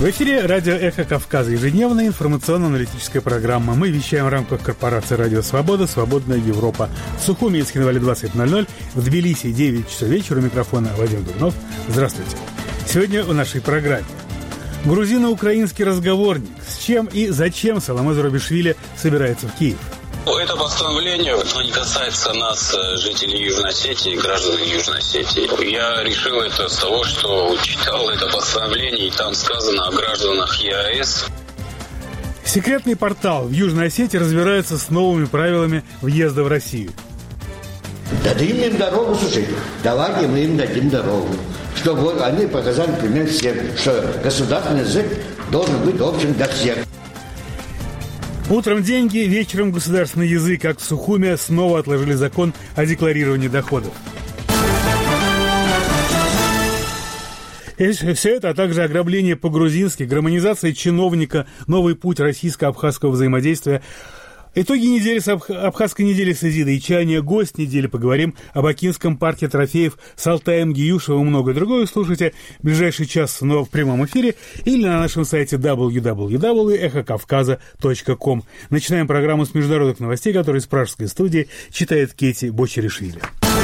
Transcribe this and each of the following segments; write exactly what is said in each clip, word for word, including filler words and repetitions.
В эфире радио «Эхо Кавказа», ежедневная информационно-аналитическая программа. Мы вещаем в рамках корпорации «Радио Свобода», «Свободная Европа». В Сухуми и Цхинвале двадцать ноль ноль, в Тбилиси девять часов вечера. У микрофона Вадим Дубнов. Здравствуйте. Сегодня в нашей программе грузино-украинский разговорник. С чем и зачем Саломе Зурабишвили собирается в Киев? Это постановление не касается нас, жителей Южной Осетии, граждан Южной Осетии. Я решил это с того, что читал это постановление, и там сказано о гражданах ЕАЭС. Секретный портал в Южной Осетии разбирается с новыми правилами въезда в Россию. Дадим им дорогу, слушай, давайте мы им дадим дорогу. Чтобы они показали пример всем, что государственный язык должен быть общим для всех. Утром деньги, вечером государственный язык. Как в Сухуме снова отложили закон о декларировании доходов. И все это, а также ограбление по-грузински, гармонизация чиновника, новый путь российско-абхазского взаимодействия. Итоги недели с Абх... Абхазской недели с Изидой Чания, гость недели. Поговорим об Бакинском парке трофеев с Алтаем Гиюшевым и многое другое. Слушайте в ближайший час, но в прямом эфире или на нашем сайте дабл ю дабл ю дабл ю точка эхо кавказа точка ком. Начинаем программу с международных новостей, которые из пражской студии читает Кети Бочеришвили.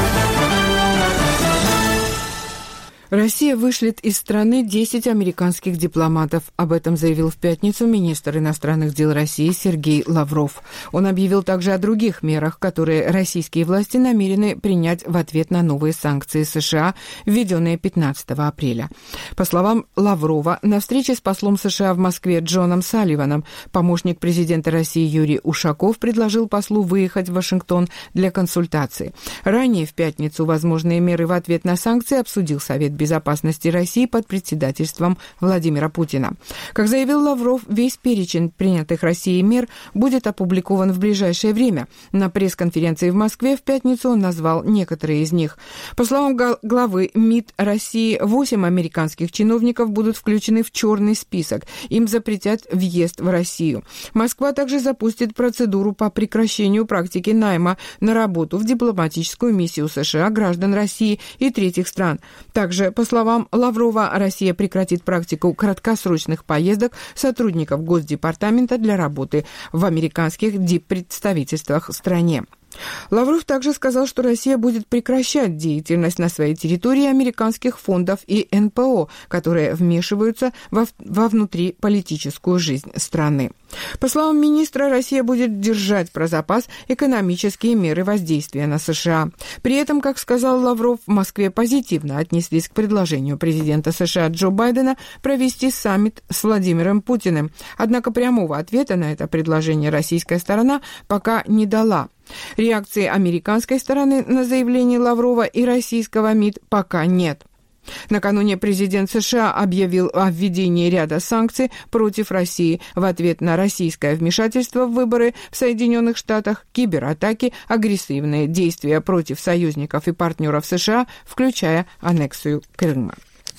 Россия вышлет из страны десять американских дипломатов. Об этом заявил в пятницу министр иностранных дел России Сергей Лавров. Он объявил также о других мерах, которые российские власти намерены принять в ответ на новые санкции США, введенные пятнадцатого апреля. По словам Лаврова, на встрече с послом США в Москве Джоном Салливаном помощник президента России Юрий Ушаков предложил послу выехать в Вашингтон для консультации. Ранее в пятницу возможные меры в ответ на санкции обсудил Совет безопасности России под председательством Владимира Путина. Как заявил Лавров, весь перечень принятых Россией мер будет опубликован в ближайшее время. На пресс-конференции в Москве в пятницу он назвал некоторые из них. По словам главы МИД России, восемь американских чиновников будут включены в черный список. Им запретят въезд в Россию. Москва также запустит процедуру по прекращению практики найма на работу в дипломатическую миссию США граждан России и третьих стран. Также, по словам Лаврова, Россия прекратит практику краткосрочных поездок сотрудников Госдепартамента для работы в американских диппредставительствах в стране. Лавров также сказал, что Россия будет прекращать деятельность на своей территории американских фондов и эн пэ о, которые вмешиваются во, во внутриполитическую жизнь страны. По словам министра, Россия будет держать про запас экономические меры воздействия на США. При этом, как сказал Лавров, в Москве позитивно отнеслись к предложению президента США Джо Байдена провести саммит с Владимиром Путиным. Однако прямого ответа на это предложение российская сторона пока не дала. Реакции американской стороны на заявление Лаврова и российского МИД пока нет. Накануне президент США объявил о введении ряда санкций против России в ответ на российское вмешательство в выборы в Соединенных Штатах, кибератаки, агрессивные действия против союзников и партнеров США, включая аннексию Крыма.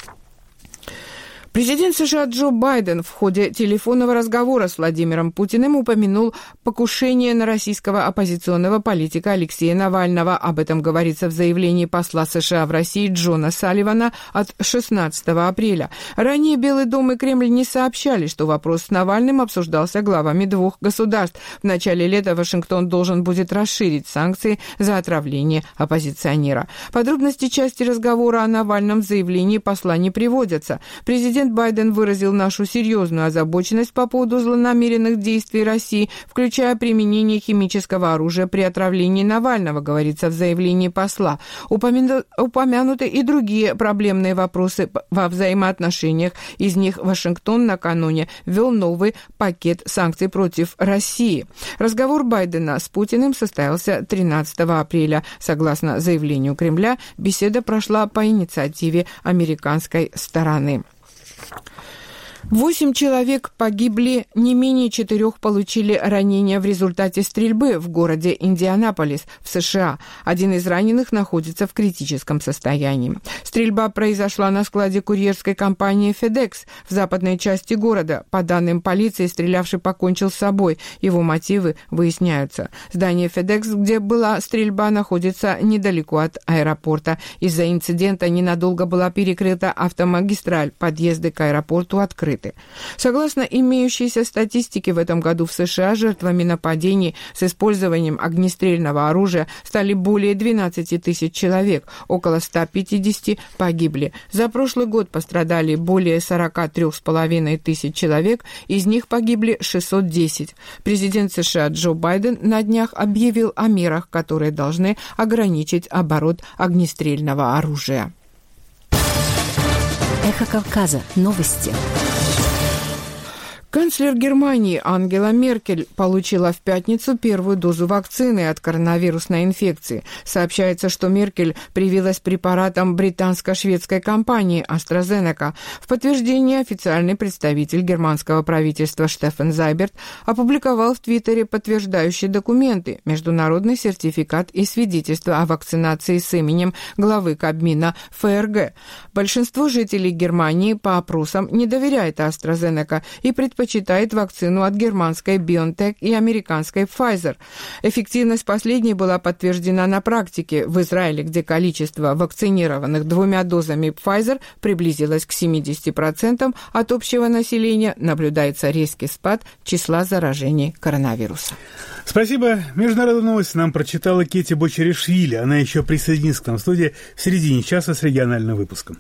Президент США Джо Байден в ходе телефонного разговора с Владимиром Путиным упомянул покушение на российского оппозиционного политика Алексея Навального. Об этом говорится в заявлении посла США в России Джона Салливана от шестнадцатого апреля. Ранее Белый дом и Кремль не сообщали, что вопрос с Навальным обсуждался главами двух государств. В начале лета Вашингтон должен будет расширить санкции за отравление оппозиционера. Подробности части разговора о Навальном в заявлении посла не приводятся. Президент Байден выразил нашу серьезную озабоченность по поводу злонамеренных действий России, включая применение химического оружия при отравлении Навального, говорится в заявлении посла. Упомяну... Упомянуты и другие проблемные вопросы во взаимоотношениях. Из них Вашингтон накануне ввел новый пакет санкций против России. Разговор Байдена с Путиным состоялся тринадцатого апреля. Согласно заявлению Кремля, беседа прошла по инициативе американской стороны. Восемь человек погибли, не менее четырех получили ранения в результате стрельбы в городе Индианаполис в США. Один из раненых находится в критическом состоянии. Стрельба произошла на складе курьерской компании FedEx в западной части города. По данным полиции, стрелявший покончил с собой. Его мотивы выясняются. Здание FedEx, где была стрельба, находится недалеко от аэропорта. Из-за инцидента ненадолго была перекрыта автомагистраль. Подъезды к аэропорту открыты. закрыты. Согласно имеющейся статистике, в этом году в США жертвами нападений с использованием огнестрельного оружия стали более двенадцать тысяч человек, около ста пятидесяти погибли. За прошлый год пострадали более сорок три с половиной тысяч человек, из них погибли шестьсот десять. Президент США Джо Байден на днях объявил о мерах, которые должны ограничить оборот огнестрельного оружия. Эхо Кавказа. Новости. Канцлер Германии Ангела Меркель получила в пятницу первую дозу вакцины от коронавирусной инфекции. Сообщается, что Меркель привилась препаратом британско-шведской компании AstraZeneca. В подтверждение официальный представитель германского правительства Штефан Зайберт опубликовал в Твиттере подтверждающие документы, международный сертификат и свидетельство о вакцинации с именем главы Кабмина ФРГ. Большинство жителей Германии по опросам не доверяет AstraZeneca и предпочитает предпочитает вакцину от германской BioNTech и американской Pfizer. Эффективность последней была подтверждена на практике в Израиле, где количество вакцинированных двумя дозами Pfizer приблизилось к семидесяти процентам от общего населения. Наблюдается резкий спад числа заражений коронавирусом. Спасибо. Международные новости нам прочитала Кети Бочеришвили. Она еще присоединится к нам в студии в середине часа с региональным выпуском.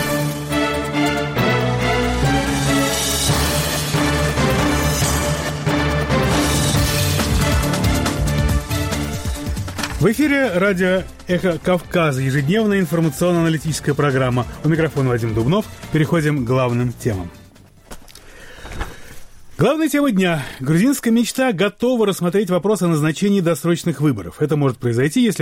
В эфире радио «Эхо Кавказа», ежедневная информационно-аналитическая программа. У микрофона Вадим Дубнов. Переходим к главным темам. Главная тема дня. Грузинская мечта готова рассмотреть вопрос о назначении досрочных выборов. Это может произойти, если